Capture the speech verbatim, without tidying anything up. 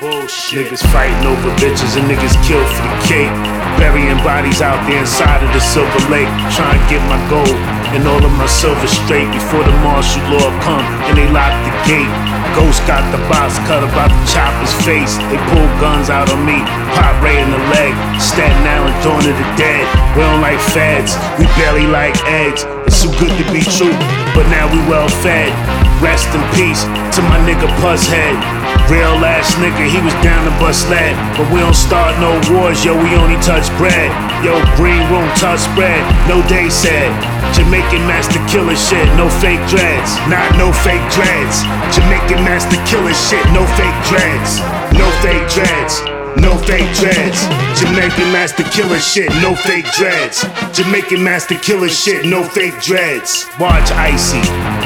Bullshit. Niggas fighting over bitches and niggas killed for the cake. Burying bodies out there inside of the Silver Lake. Trying to get my gold and all of my silver straight before the martial law come and they lock the gate. Ghost got the box cut about to chop his face. They pull guns out on me, pop Ray in the leg. Staten Island, Dawn of the Dead. We don't like fads, we barely like eggs. It's too good to be true, but now we well fed. Rest in peace to my nigga Puzzhead. Real ass nigga, he was down to bust lead. But we don't start no wars, yo, we only touch bread. Yo, green room, touch spread, no day said. Jamaican master killer shit, no fake dreads. Not no fake dreads. Jamaican master killer shit, no fake dreads. No fake dreads. No fake dreads. Jamaican master killer shit, no fake dreads. Jamaican master killer shit, no fake dreads. Watch Icy.